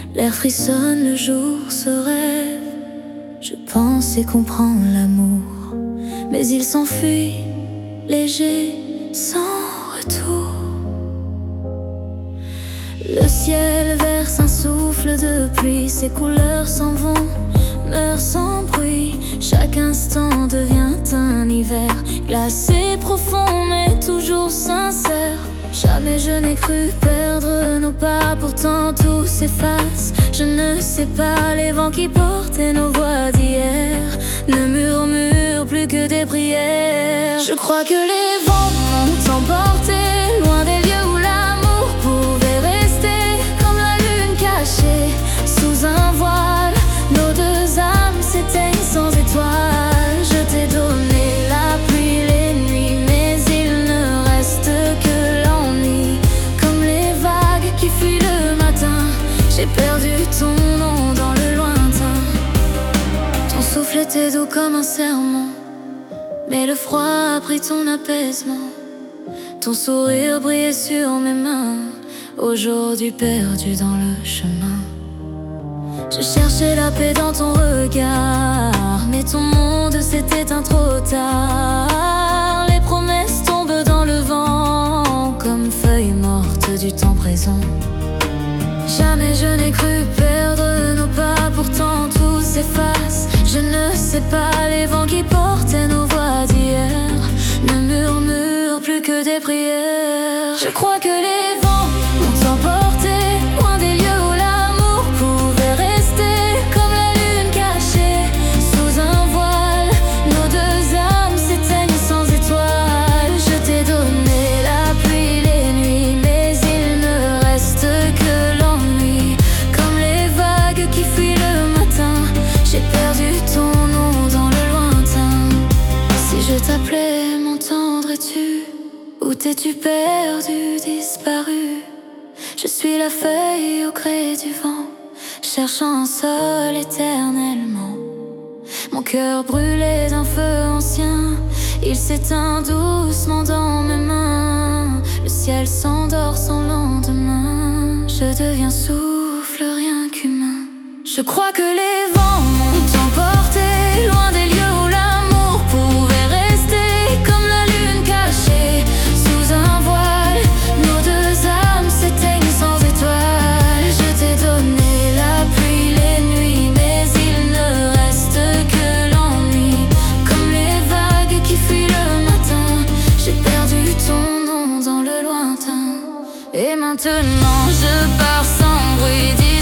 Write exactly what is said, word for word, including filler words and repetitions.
L'air frissonne, le jour se rêve. Je pense et comprends l'amour, mais il s'enfuit, léger, sans retour. Le ciel verse un souffle de pluie, ses couleurs s'en vont, meurent sans bruit. Chaque instant devient un hiver, glacé, profond, mais toujours sincère. Jamais je n'ai cru perdre nos pas, pourtant tout s'efface. Je ne sais pas, les vents qui portaient nos voix d'hier ne murmurent plus que des prières. Je crois que les vents m'ont emporté loin des lieux où l'amour pouvait rester, comme la lune cachée sous un voile. Nos deux âmes s'éteignent sans étoiles. Je t'ai donné la pluie, les nuits, mais il ne reste que l'ennui. Comme les vagues qui fuient le matin, j'ai perdu ton nom dans le lointain. Ton souffle était doux comme un serment, mais le froid a pris ton apaisement. Ton sourire brillait sur mes mains, aujourd'hui perdu dans le chemin. Je cherchais la paix dans ton regard, mais ton monde s'est éteint trop tard. Les promesses tombent dans le vent, comme feuilles mortes du temps présent. Jamais je n'ai cru perdre nos pas, pourtant tout s'efface. Je ne sais pas, les vents qui portaient nos voix d'hier ne murmurent plus que des prières. Je crois que les vents m'ont emporté loin des lieux où l'amour pouvait rester, comme la lune cachée sous un voile. Nos deux âmes s'éteignent sans étoiles. Je t'ai donné la pluie, les nuits, mais il ne reste que l'ennui. Comme les vagues qui fuient le matin, j'ai perdu ton nom dans le lointain. Si je t'appelais, m'entendrais-tu? Où t'es-tu perdu, disparu? Je suis la feuille au gré du vent, cherchant un sol éternellement. Mon cœur brûlé d'un feu ancien, il s'éteint doucement dans mes mains. Le ciel s'endort sans lendemain, je deviens souffle, rien qu'humain. Je crois que les vents m'ont emporté loin des lieux où l'amour pouvait rester, comme la lune cachée sous un voile. Nos deux âmes s'éteignent sans étoiles. Je t'ai donné la pluie, les nuits, mais il ne reste que l'ennui. Comme les vagues qui fuient le matin, j'ai perdu ton nom dans le lointain. Et maintenant je pars sans bruit.